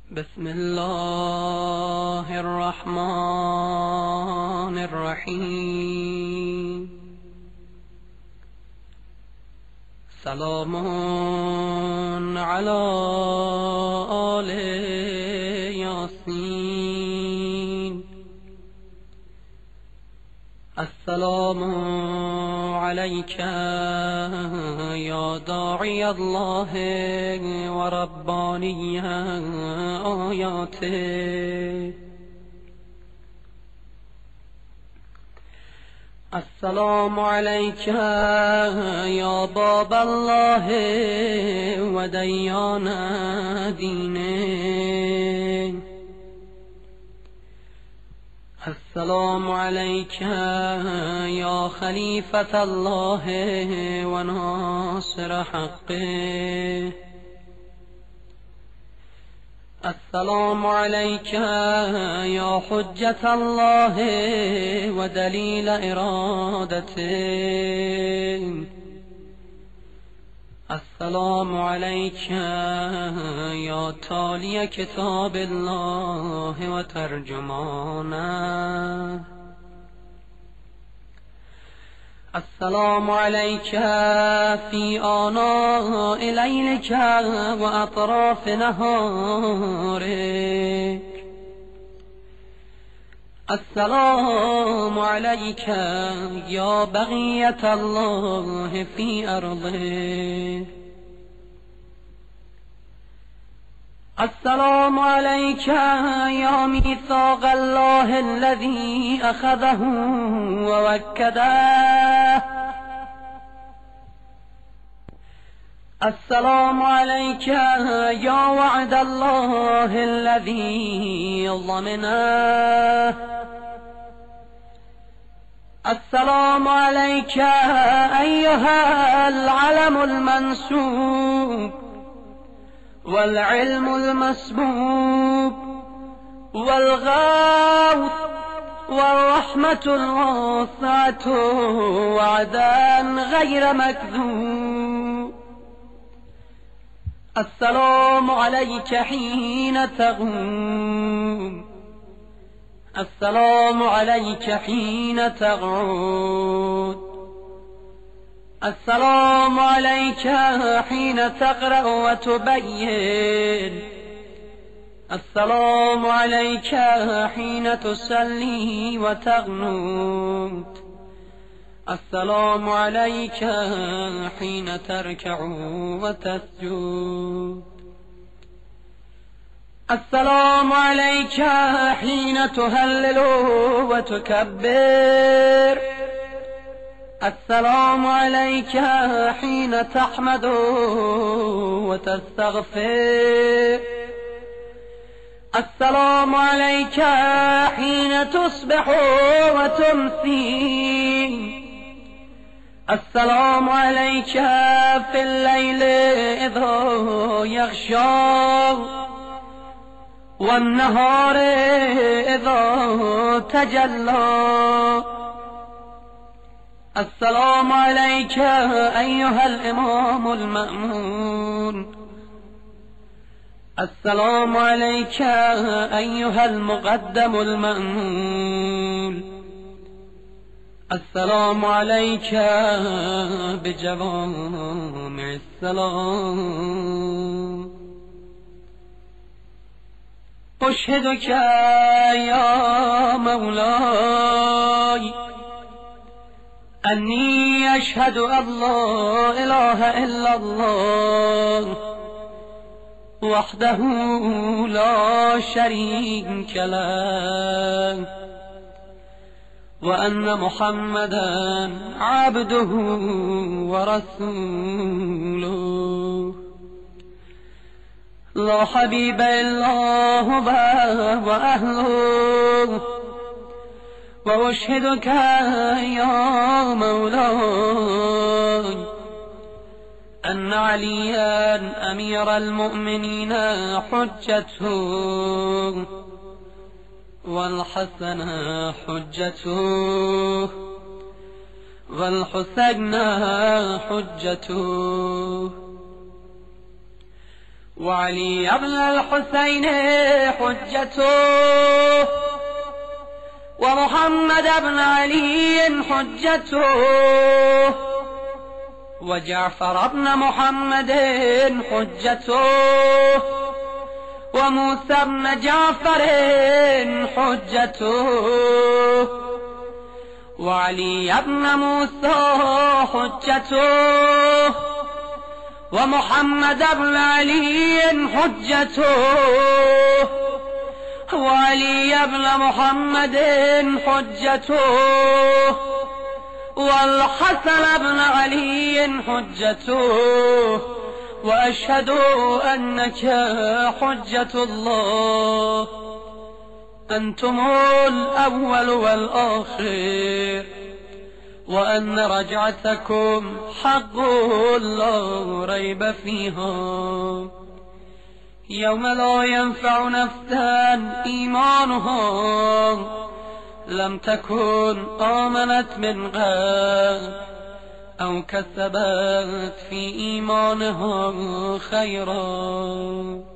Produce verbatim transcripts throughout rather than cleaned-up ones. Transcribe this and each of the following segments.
بسم الله الرحمن الرحیم. سلام علی آل یاسین. السلام علیک یا داعی الله و ربانی آیاته. السلام علیک یا باب الله و دیان دینه. السلام علیک یا خلیفة الله و ناصر حقه. السلام علیک یا حجة الله و دلیل ارادته. السلام علیک یا تالی کتاب الله و ترجمانه. السلام علیک فی آناء لیلک و اطراف نهارک. السلام علیک یا بقیة الله فی ارضه. السلام علیک یا میثاق الله الذی اخذه و وکده. السلام علیک یا وعد الله الذی ضمنه. السلام علیک ایها العلم المنسوب والعلم المسبوب والغوث والرحمة الواسعة وعدا غير مكذوب. السلام عليك حين تقوم. السلام عليك حين تقعد. السلام عليك حين تقرأ وتبين. السلام عليك حين تصلي وتقنت. السلام عليك حين تركع وتسجد. السلام عليك حين تهلل وتكبر. السلام عليك حين تحمد وتستغفر. السلام عليك حين تصبح وتمسي. السلام عليك في الليل إذا يغشى والنهار إذا تجلى. السلام عليك أيها الإمام المأمون. السلام عليك أيها المقدم المأمون. السلام عليك بجوامع السلام. أشهدك يا مولاي أني أشهد أن لا إله إلا الله وحده لا شريك له وأن محمدا عبده ورسوله لا حبيب إلا هو وأهله. وأشهدك يا مولاي أن عليا أمير المؤمنين حجته والحسن حجته والحسين حجته وعلي ابن الحسين حجته، ومحمد بن علي حجته، وجعفر بن محمد حجته، وموسى بن جعفر حجته، وعلي بن موسى حجته، ومحمد بن علي حجته، وعلي بن محمد حجته، والحسن بن علي حجته، وأشهد أنك حجة الله. أنتم الأول والآخر، وأن رجعتكم حق لا ريب فيها، يوم لا ينفع نفسا إيمانها لم تكن آمنت من قبل أو كسبت في إيمانها خيرا،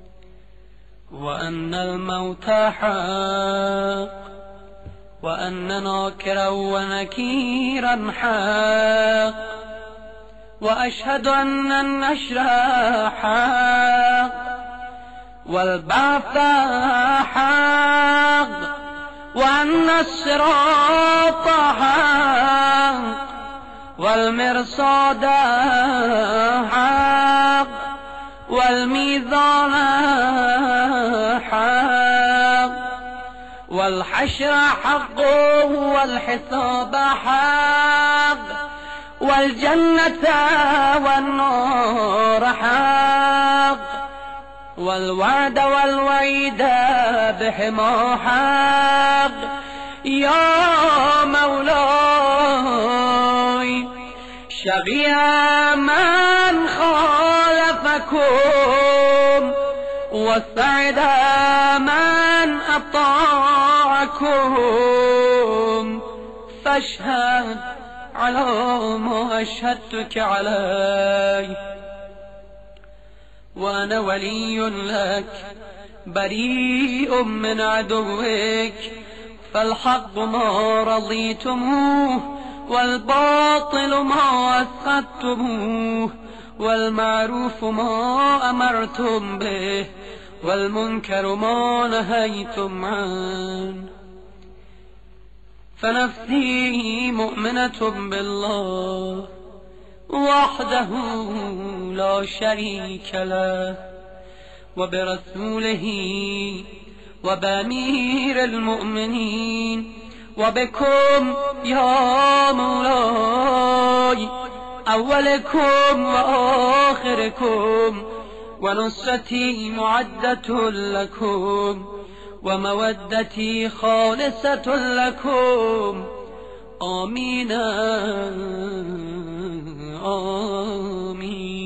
وأن الموت حق، وأن ناكرا ونكيرا حق، وأشهد أن النشر حق، والبعث حق، وأن الصراط حق، والمرصاد حق، والميزان حق، والحشر حق، والحساب حق، والجنة والنار حق، والوعد والوعيد بهما حق. يا مولاي شقي من خالفكم، وسعد من أطاعكم، فاشهد على ما أشهدتك عليه، وأنا ولي لك بريء من عدوك، فالحق ما رضيتموه، والباطل ما أسخطتموه، والمعروف ما أمرتم به، والمنكر ما نهيتم عنه. فنفسي مؤمنة بالله وحده لا شريك له، وبرسوله، وبأمير المؤمنين، وبكم يا مولاي، أولكم وآخركم، ونصرتي معدة لكم، ومودتي خالصة لكم. آمين آمين.